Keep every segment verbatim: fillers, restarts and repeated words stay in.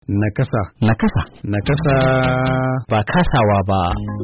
Nakasa. Nakasa. Nakasa. Ba kasawa ba.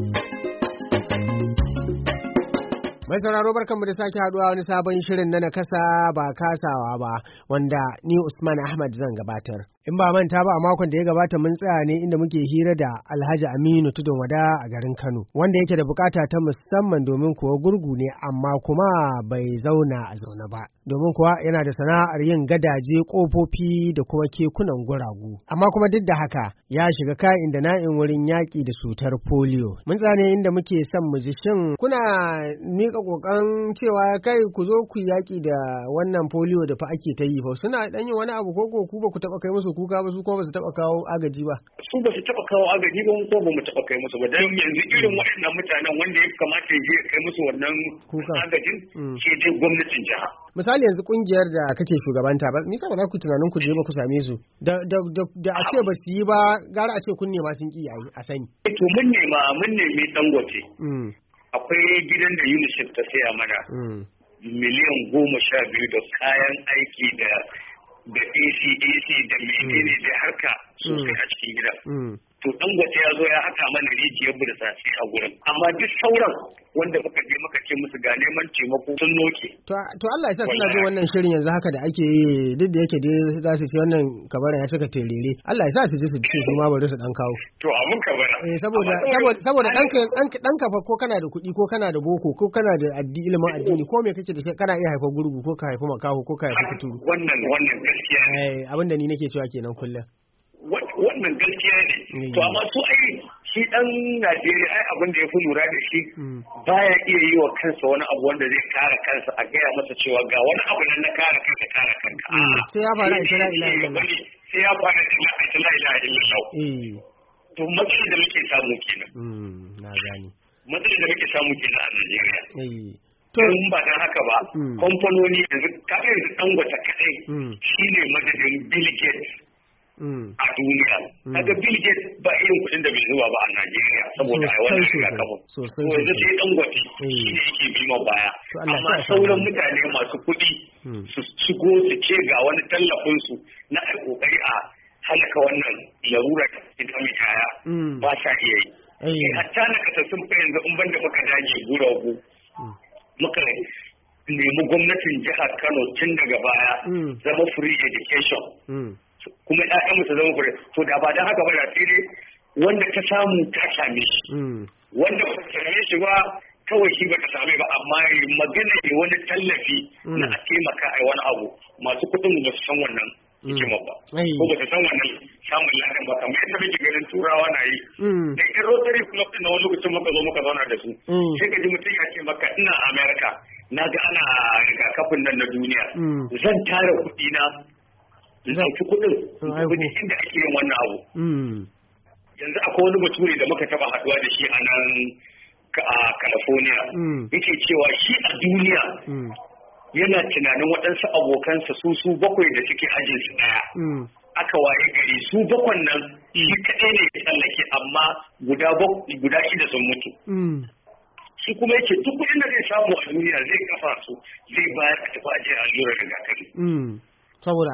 Mai sauraro barkanmu da sake haduwa wani sabon shirin na Nakasa ba kasawa ba, wanda ni Usman Ahmad zan gabatar. In ba manta ba, a makon da ya gabata mun tsaya ne inda muke hira da Alhaji Aminu Tudun Wada a garin Kano, wanda yake da bukata ta musamman domin kuwa gurgu ne amma kuma bai zauna a zaune ba. Domin kuwa yana da sana'ar yin gadaje, kofofi da kuma kekunan guragu. Amma kuma duk da haka ya shiga ka'in da na'in wurin yaƙi da cutar polio. Mun tsane inda muke son mu ji shin kuna miƙa ƙoƙarin cewa kai ku zo ku yaƙi da wannan polio da fa ake ta yi fa, suna ɗan yin wani abu ko ku ba ku taɓa kai musu kuka ba, su kuma ba su taɓa kawo agaji ba. Su ba su taɓa kawo agaji ba, ko ba mu taɓa kai musu ba, don yanzu irin waɗannan mutanen wanda ya kamata ya je kai musu wannan agajin ke dai gwamnatin jiha. Misali yanzu kungiyar da kake shugabanta ba, nisa ba za ku tunanin ku je ba ku same su da da da a ce ba su yi ba, gara a ce kun nema sun ki a sani. To mun nema mun nemi Dangote. Akwai gidan da UNICEF ta saya mana miliyan goma sha biyu da kayan aiki da da A C A C da menene da harka sosai a cikin gidan. To Dangote ya zo ya haka mana rijiyar burtsatse a gurin, amma duk sauran wanda muka je muka ce musu ga neman taimako sun noke. To Allah ya sa suna jin wannan shirin yanzu haka da ake yi, duk da yake dai za su ce wannan kabarin ya cika terere. Allah ya sa su ji su ce su ma bari su dan kawo. To abun kabara. Eh saboda saboda saboda danka dan kafa ko kana da kuɗi ko kana da boko ko kana da addini ilimin addini ko me kake da shi kana iya haifar gurgu ko ka haifi makaho ko ka haifi kuturu. Wannan wannan gaskiya ne. Eh abin da ni nake cewa kenan kullum. Wannan gaskiya ne. To amma su ai shi dan Najeriya ai abin da ya fi lura da shi baya iya yi wa kansa wani abu wanda zai kare kansa a gaya masa cewa ga wani abu nan na kare kanka kare kanka. Sai ya fara ita la ilaha illallah. Sai ya fara ita la ilaha illallah. To matsalar da muke samu kenan. Na gani. Matsalar da muke samu kenan a Najeriya. To in ba dan haka ba, kamfanoni yanzu kafin yanzu Dangote kadai shine madadin Bill Gates a duniya. Kaga Bill Gates ba irin kuɗin da bai zuwa ba a Najeriya saboda ai wannan rigakafin. To yanzu sai Dangote shi ne yake bima baya. Amma sauran mutane masu kuɗi su shigo su ce ga wani tallafin su na ai kokari a halaka wannan larura ita mai kaya ba sa iya yi. Hatta na kasassun fa yanzu in banda muka dage guragu muka nemi gwamnatin jihar Kano tun daga baya zama free education. Kuma ƴaƴanmu su zama fure, to da ba don haka ba da sai dai wanda ta samu ta same shi, wanda ba ta same shi ba kawai shi ba ta same ba, amma magana ne wani tallafi na a taimaka a wani abu, masu kuɗin ba su san wannan hikimar ba, ko ba su san wannan samun ladan ba, kamar yadda muke ganin turawa na yi. Da ita Rotary Club ɗin na wani lokacin muka zo muka zauna da su, sai ka ji mutum ya ce maka ina Amerika, na ga ana rigakafin nan na duniya, zan tara kuɗi na zauki kudin kudi inda ake yin wannan abu. Yanzu akwai wani bature da muka taba haduwa da shi a nan a California, yake cewa shi a duniya yana tunanin waɗansu abokansa su su bakwai da suke ajin su ɗaya. Aka waye gari su bakwan nan shi kaɗai ne ya tsallake, amma guda guda shida sun mutu. Shi kuma yake duk kuɗin da zai samu a duniya zai kafa su zai bayar a tafi ajiyar allurar rigakafi. Saboda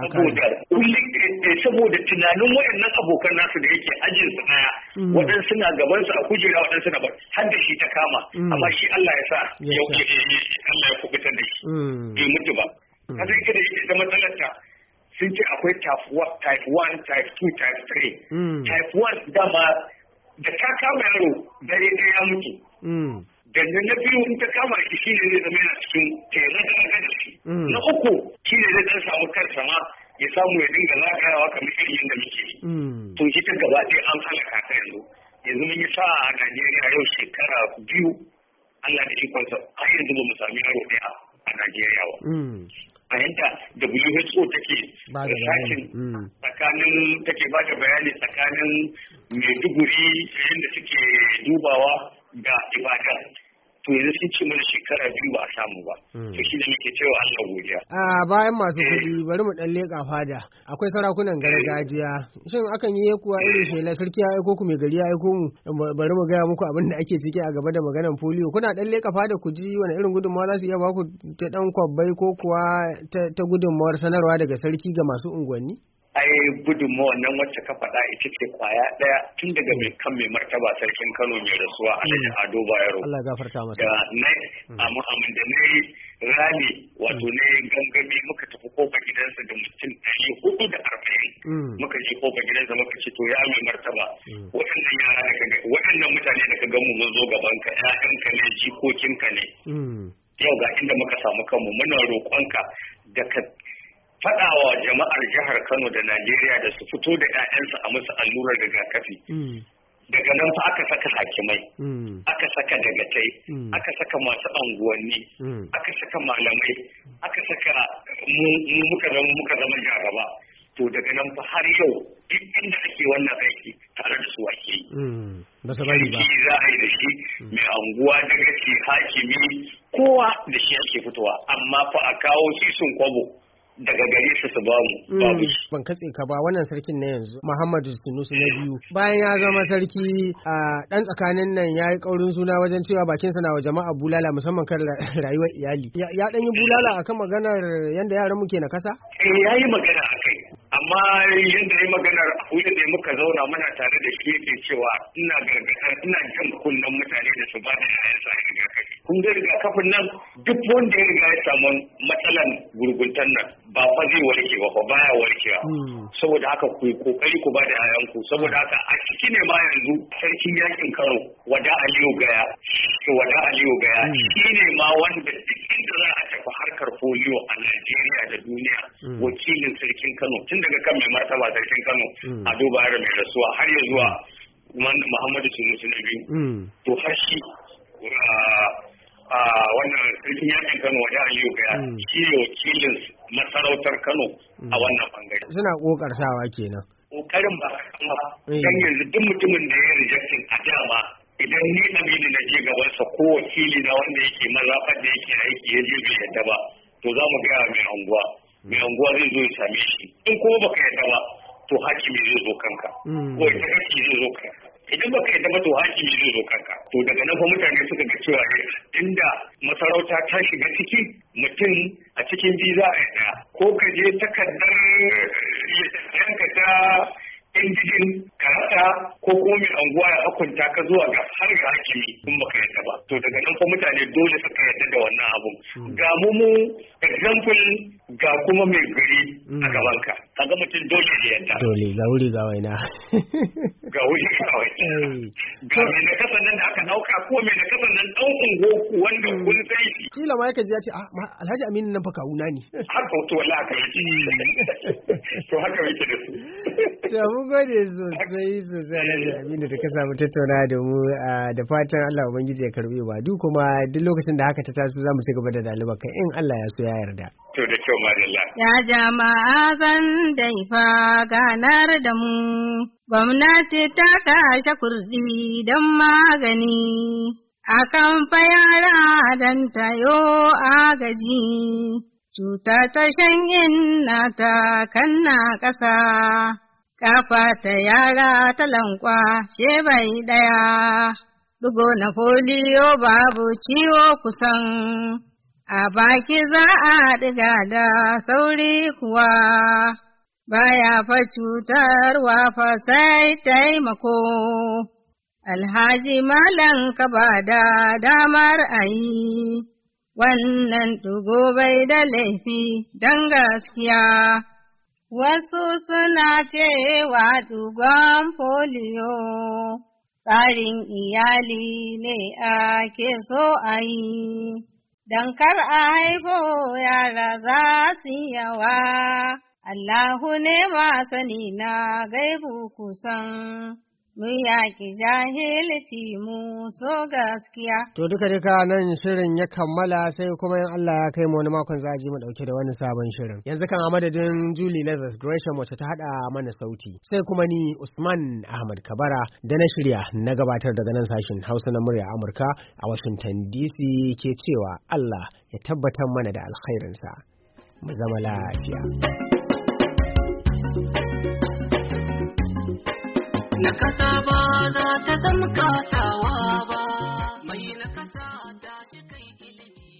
saboda tunanin waɗannan abokan nasu da yake ajin su daya, waɗansu na gaban su a kujera, waɗansu na bar har da shi ta kama, amma shi Allah ya sa ya Allah ya kubutar da shi bai mutu ba. Kaza ita da ita matsalar ta sun ce akwai type one, type two, type three. Type one dama da ta kama yaro dare ɗaya ya mutu. Dandan na biyu in ta kama shi shi ne zai zama yana cikin tere da aka da shi. Na uku shi ne zai dan samu kansa ma ya samu ya dinga zagayawa kamar irin yadda muke yi. To shi ta gaba ɗaya an halaka ta yanzu. Yanzu mun yi sa a Najeriya yau shekara biyu, Allah da ikonsa har yanzu ba mu sami yaro ɗaya a Najeriya ba. A yanda W H O take sashin tsakanin take ba da bayani tsakanin Maiduguri yadda suke dubawa da Ibadan. To yanzu sun ce mana shekara biyu ba a samu ba. To shi da muke cewa Allah godiya. A bayan masu kuɗi bari mu ɗan leƙa fada. Akwai sarakunan gargajiya. Shin akan yi kuwa irin shela sarki ya aiko ku mai gari ya aiko mu bari mu gaya muku abin da ake ciki a gaba da maganan polio. Kuna ɗan leƙa fada ku ji wani irin gudunmawa za su iya baku ta ɗan kwabbai ko kuwa ta gudunmawar sanarwa daga sarki ga masu unguwanni? ai gudunmawar nan wacce ka faɗa ita ce kwaya ɗaya tun daga mai kan mai martaba sarkin Kano mai rasuwa Alhaji Ado Bayero. Allah ya gafarta masa. Da na amma amin da na yi rali wato na yi gangami muka tafi kofa gidansa da mutum ɗari hudu da arba'in. Muka je kofa gidansa muka ce to ya mai martaba. Waɗannan yara da kaga waɗannan mutane da ka ga mu mun zo gaban ka ƴaƴanka ne jikokinka ne. Yau ga inda muka samu kanmu muna roƙonka da ka faɗawa jama'ar jihar Kano da Najeriya da su fito da 'ya'yansu a musu allurar rigakafi. Daga nan fa aka saka hakimai, aka saka dagatai, aka saka masu anguwanni, aka saka malamai, aka saka mu muka zama muka zama jaraba. To daga nan fa har yau duk inda ake wannan aiki tare da su ake yi. Ba su bari ba. Za a yi da shi mai anguwa dagaci hakimi kowa da shi ake fitowa amma fa a kawo sisun kwabo daga gare su su bamu babu shi. Ban katse ka ba wannan sarkin na yanzu Muhammadu Sunusi na biyu bayan ya zama sarki a dan tsakanin nan ya yi kaurin suna wajen cewa bakinsa na wa jama'a bulala musamman kan rayuwar iyali. Ya dan yi bulala akan maganar yanda yaran muke na kasa? Eh ya yi magana akai amma yanda ya maganar wuri da muka zauna muna tare da shi yake cewa ina gargadar ina jan kunnen mutane da su ba da yayansa a rigakafi. Kun ga rigakafin nan duk wanda ya riga ya samu matsalan gurguntan nan ba fa zai warke ba fa baya warkewa saboda haka ku yi kokari ku ba da yayanku saboda haka a ciki ne ma yanzu sarkin yakin Kano Wada Aliyu Gaya Wada Aliyu Gaya shine ma wanda duk inda za a tafi harkar polio a Najeriya da duniya wakilin sarkin Kano tun daga kan mai martaba sarkin Kano Ado Bayero mai rasuwa har ya zuwa Muhammadu Sunusi na biyu to har shi a wannan sarkin yakin Kano Wada Aliyu Gaya shi ne wakilin masarautar Kano a wannan bangare. Suna kokarsawa kenan. Kokarin ba kuma dan yanzu duk mutumin da ya rejectin a dama idan ni Aminu na je gabansa ko wakili na wanda yake mazaɓar da yake aiki ya je bai yadda ba to za mu gaya mai anguwa. Mai anguwa zai zo ya same shi in ko baka yadda ba to hakimi zai zo kanka ko ita kake zai zo kanka. Idan baka yadda ba to hakimi zai zo kanka to daga nan fa mutane suka ga cewa inda masarauta ta shiga ciki mutum a cikin biyu za a yadda ko ka je takardar yanka ta indijin karata ko kuma mai anguwa ya hukunta ka zuwa ga har ga hakimi kun baka yadda ba to daga nan fa mutane dole suka yadda da wannan abun ga mu mu example ga kuma mai gari a gaban ka kaga mutum dole ya yadda dole ga wuri ga waina ga wuri ga waina ga mai na kasan nan da aka dauka ko mai na kasan nan dan ungo wanda kun sai shi kila ma yake ji ya ce ah Alhaji Aminu nan fa kawuna ne haka to wallahi haka yake to haka yake da su to mun gode sosai sosai Alhaji Aminu da ka samu tattauna da mu da fatan Allah ubangiji ya karbe ba duk kuma duk lokacin da haka ta taso za mu ci gaba da dalibar kai in Allah ya so ya yarda to da kyau madalla ya jama'a zan dai fa ganar da mu gwamnati ta kashe kurdi don magani akan fa yara dan tayo agaji cuta ta shan inna ta kanna ƙasa kafa ta yara ta lankwa she bai ɗaya, ɗigo na foliyo babu ciwo kusan, a baki za a ɗiga da sauri kuwa, baya fa cutarwa fa sai taimako. Alhaji Malam ka ba da damar a yi, wannan ɗigo bai da laifi don gaskiya. Wasu suna cewa dugon foliyo tsarin iyali ne ake so a yi, don kar a haifo yara za su yawa, Allahu ne masani na gaibu kusan. Mu yaƙi jahilci mu so gaskiya. To duka duka nan shirin ya kammala sai kuma in Allah ya kai mu wani makon za a ji mu dauke da wani sabon shirin. Yanzu kan a madadin Julie Lazarus Gresham wacce ta hada mana sauti. Sai kuma ni Usman Ahmad Kabara da na shirya na gabatar daga nan sashin Hausa na murya Amurka a Washington D C ke cewa Allah ya tabbatar mana da alkhairinsa. Mu zama lafiya. Na kasa ba za ta zama kasawa ba.